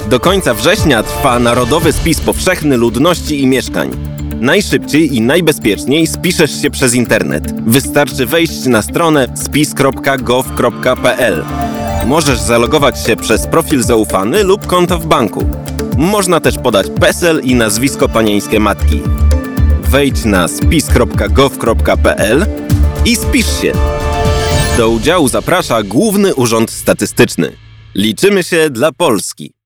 Do końca września trwa Narodowy Spis Powszechny Ludności i Mieszkań. Najszybciej i najbezpieczniej spiszesz się przez internet. Wystarczy wejść na stronę spis.gov.pl. Możesz zalogować się przez profil zaufany lub konto w banku. Można też podać PESEL i nazwisko panieńskie matki. Wejdź na spis.gov.pl i spisz się. Do udziału zaprasza Główny Urząd Statystyczny. Liczymy się dla Polski.